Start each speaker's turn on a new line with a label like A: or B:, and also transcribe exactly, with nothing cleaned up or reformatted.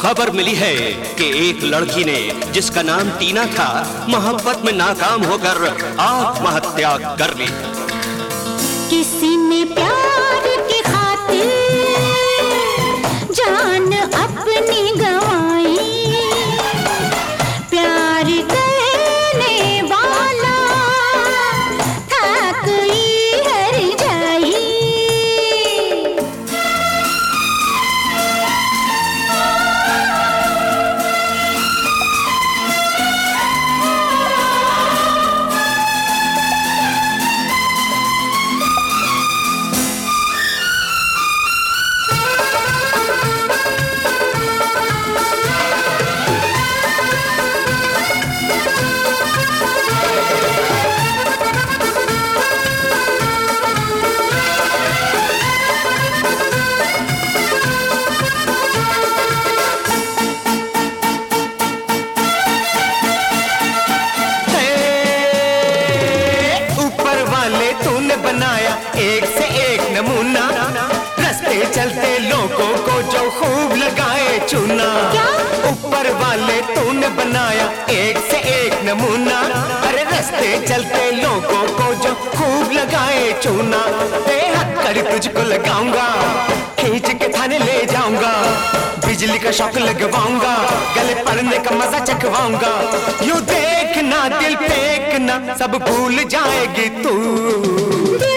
A: खबर मिली है कि एक लड़की ने, जिसका नाम टीना था, मोहब्बत में नाकाम होकर आत्महत्या कर ली।
B: किसी ने प्यार की खातिर जान अपनी गंवाई, प्यार करने वाला था कोई हर जाई।
C: बनाया एक से एक नमूना, रास्ते चलते लोगों को जो खूब लगाए चूना। ऊपर वाले तूने बनाया एक से एक नमूना, अरे रास्ते चलते लोगों को जो खूब लगाए चूना। हथकड़ी तुझको लगाऊंगा, खींच के थाने ले जाऊंगा, बिजली का शॉक लगवाऊंगा, गले पड़ने का मजा चखवाऊंगा। यूं देखना दिल फेंकना सब भूल जाएगी तू।